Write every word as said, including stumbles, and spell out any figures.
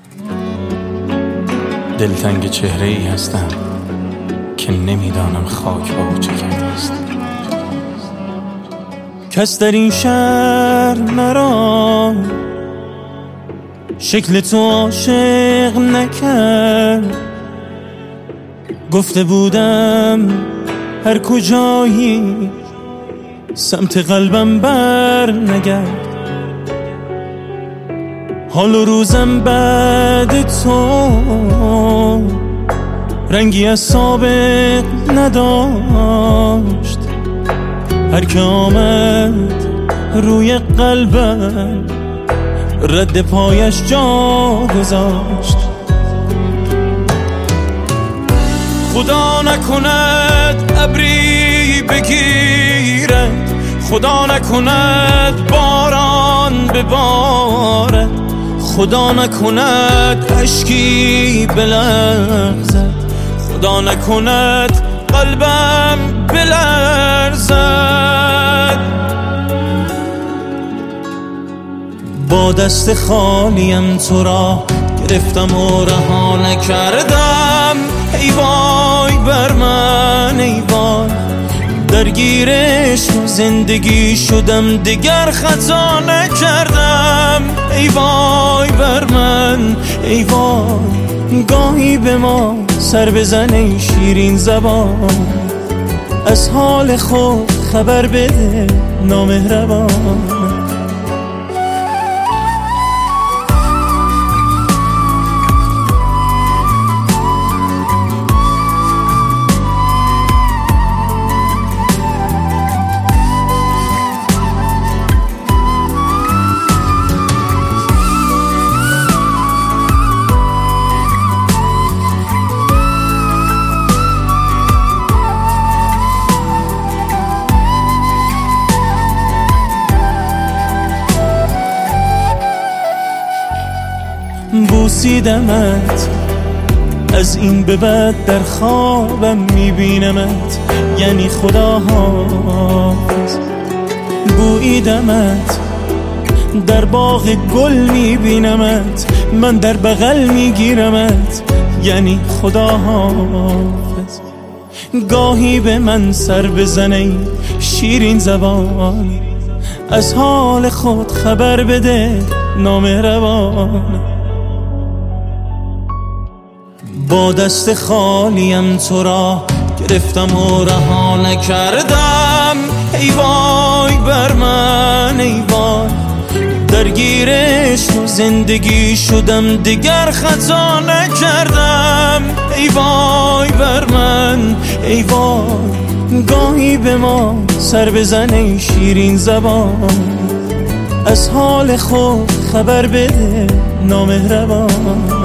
دلتنگ چهره ای هستم که نمیدانم خاک با چه کرده است. کس در این شهر مرا شکل تو عاشق نکرد. گفته بودم هر کجایی سمت قلبم بر نگرد. حال و روزم بعد تو رنگی از سابق نداشت. هر که آمد روی قلبم رد پایش جا گذاشت. خدا نکند ابری بگیرد، خدا نکند باران ببارد، خدا نکند اشکی بلغزد، خدا نکند قلبم بلرزد. با دست خالیم تو را گرفتم و رها نکردم. ای وای بر من ای وای، درگیرش زندگی شدم دیگر خطا نکردم. ای وای بر من ای وای، گاهی به ما سر بزن ای شیرین زبان، از حال خود خبر بده نامهربان. بوسیدمت از این به بعد در خوابم میبینمت، یعنی خدا حافظ. بویدمت در باغ گل میبینمت، من در بغل میگیرمت، یعنی خدا حافظ. گاهی به من سر بزنه شیرین زبان، از حال خود خبر بده نامهربان. با دست خالیم تو را گرفتم و رها نکردم. ای وای بر من ای وای، درگیرش زندگی شدم دیگر خطا نکردم. ای وای بر من ای وای، گاهی به ما سر بزن ای شیرین زبان، از حال خود خبر بده نامهربان.